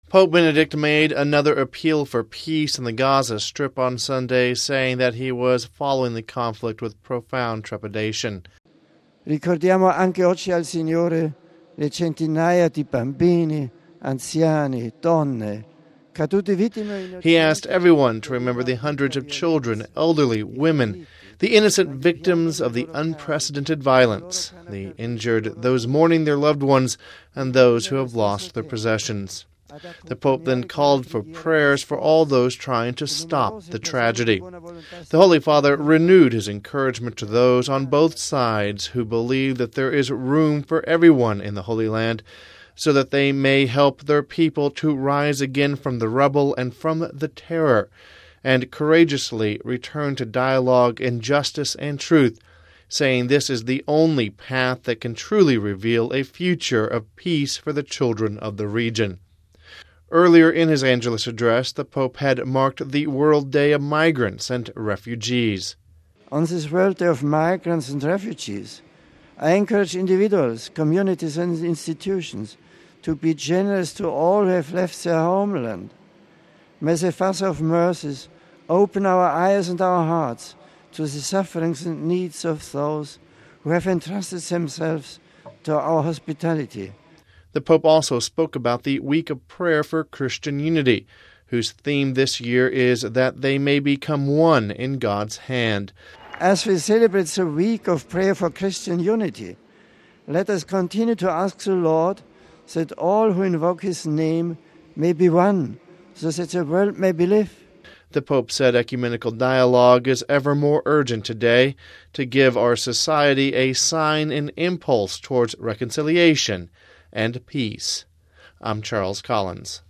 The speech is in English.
Pope Benedict made another appeal for peace in the Gaza Strip on Sunday, saying that he was following the conflict with profound trepidation. Ricordiamo anche oggi al Signore le centinaia di bambini, anziani, donne, caduti vittime. He asked everyone to remember the hundreds of children, elderly, women, the innocent victims of the unprecedented violence, the injured, those mourning their loved ones, and those who have lost their possessions. The Pope then called for prayers for all those trying to stop the tragedy. The Holy Father renewed his encouragement to those on both sides who believe that there is room for everyone in the Holy Land, so that they may help their people to rise again from the rubble and from the terror, and courageously return to dialogue in justice and truth, saying this is the only path that can truly reveal a future of peace for the children of the region. Earlier in his Angelus address, the Pope had marked the World Day of Migrants and Refugees. On this World Day of Migrants and Refugees, I encourage individuals, communities and institutions to be generous to all who have left their homeland. May the Father of mercies open our eyes and our hearts to the sufferings and needs of those who have entrusted themselves to our hospitality. The Pope also spoke about the Week of Prayer for Christian Unity, whose theme this year is that they may become one in God's hand. As we celebrate the Week of Prayer for Christian Unity, let us continue to ask the Lord that all who invoke His name may be one, so that the world may believe. The Pope said ecumenical dialogue is ever more urgent today to give our society a sign and impulse towards reconciliation and peace. I'm Charles Collins.